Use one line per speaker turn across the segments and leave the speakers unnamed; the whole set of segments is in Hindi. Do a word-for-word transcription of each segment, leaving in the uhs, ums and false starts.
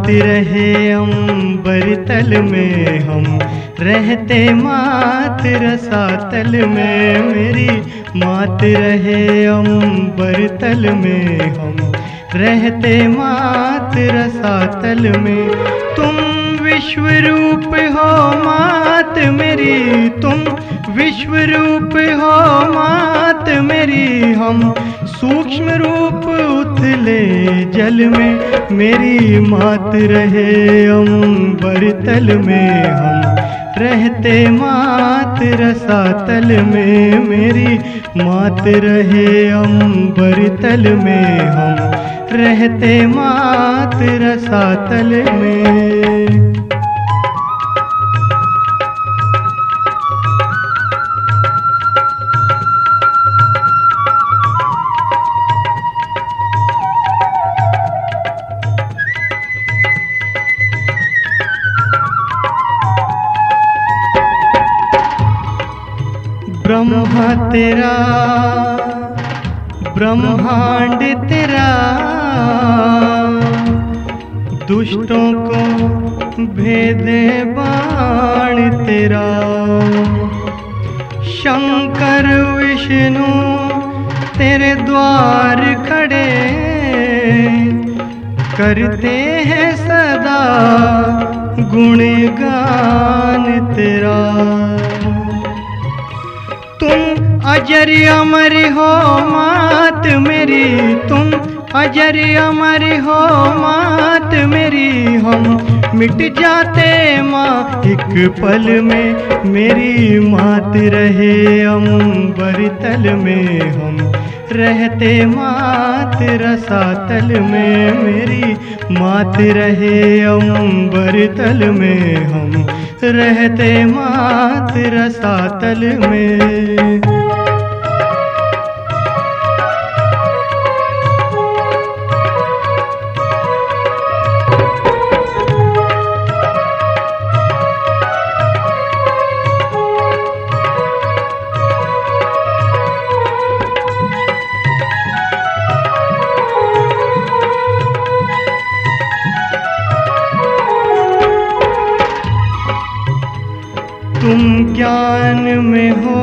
मात रहे अंबर तल में हम, रहते मात रसातल में। मेरी मात रहे अंबर तल में हम, रहते मात रसातल में। तुम विश्व रूप हो मात मेरी, तुम विश्व रूप हो मात मेरी। हम सूक्ष्म रूप उथले जल में, मेरी मात रहे अंबर तल में हम, रहते मात रसातल में। मेरी मात रहे अंबर तल में हम, रहते मात रसातल में। ब्रह्मा तेरा ब्रह्मांड तेरा, दुष्टों को भेदे बाण तेरा। शंकर विष्णु तेरे द्वार खड़े, करते हैं सदा गुणगान तेरा। तुम अजर अमर हो मात मेरी, तुम अजर अमर हो मात मेरी। हम मिट जाते माँ एक पल में, मेरी मात रहे अंबर तल में हम, रहते मात रसातल में। मेरी मात रहे अंबर तल में हम, रहते मात रसातल में। तुम ज्ञान में हो,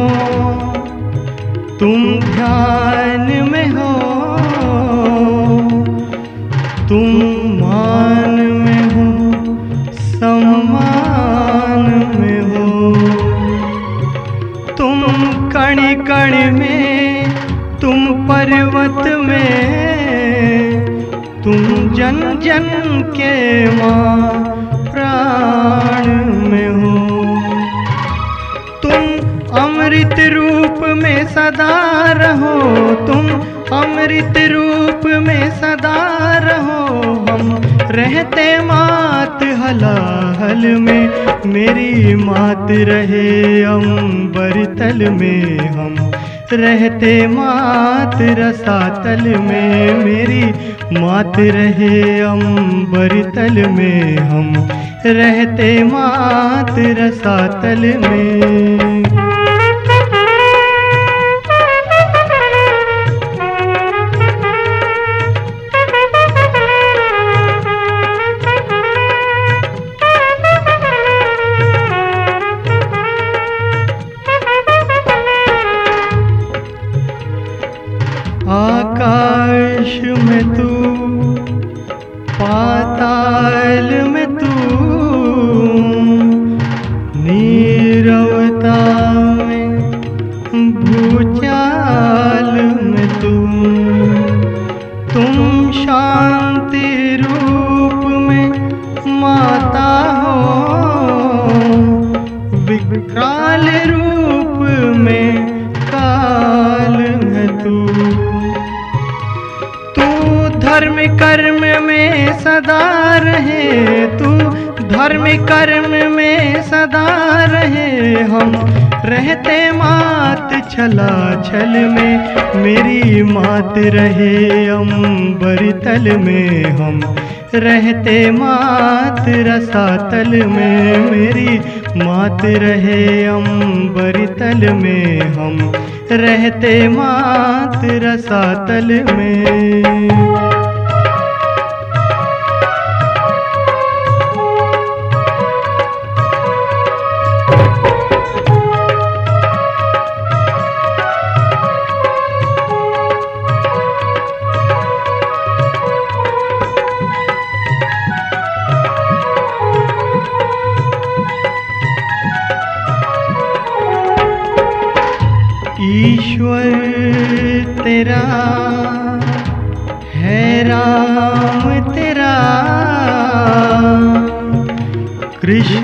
तुम ध्यान में हो, तुम मान में हो, सम्मान में हो। तुम कण कण में, तुम पर्वत में, तुम जन जन के माँ प्राण में हो। अमृत रूप में सदा रहो, तुम अमृत रूप में सदा रहो। हम रहते मात हलाहल में, मेरी मात रहे अंबर तल में हम, रहते मात रसातल में। मेरी मात रहे अंबर तल में हम, रहते मात रसातल में। आकाश में तू, पाताल में तू, नीरवता में, भूचाल में तू। तुम शांति रूप में माता हो, विकराल रूप में काल है तू। धर्म कर्म में सदा रहे, तू धर्म कर्म में सदा रहे। हम रहते मात छला छल में, मेरी मात रहे अंबर तल में हम, रहते मात रसातल में। मेरी मात रहे अंबर तल में हम, रहते मात रसातल में।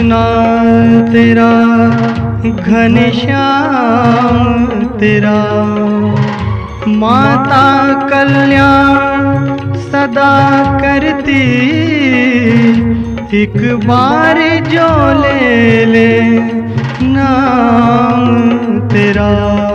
कृष्णा तेरा घनश्याम तेरा, माता कल्याण सदा करती, एक बार जो ले ले नाम तेरा।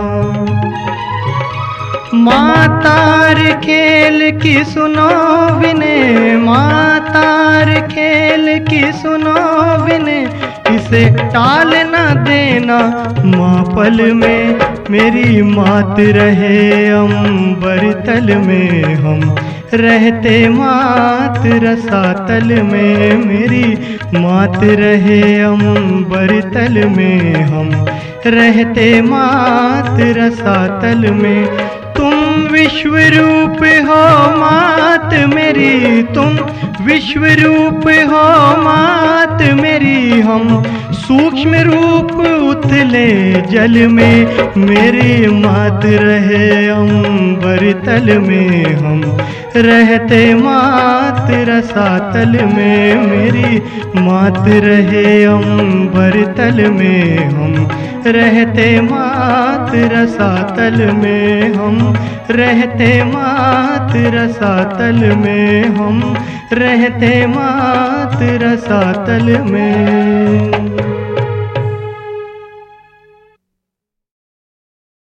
मातार खेल की सुनो बिने, मातार खेल की सुनो बिने, इसे टाल न देना माँ पल में। मेरी मात रहे अंबर तल में, हम रहते मात रसातल में। मेरी मात रहे अंबर तल में, हम रहते मात रसातल में। तुम विश्व रूप हो मात मेरी, तुम विश्व रूप हो मात मेरी, हम सूक्ष्म रूप उतले जल में। मेरी मात रहे अंबर तल में, हम रहते मात रसातल में। मेरी मात रहे अंबर तल में, हम रहते मात रसातल में। हम रहते मात रसातल में, हम रहते मात रसातल में।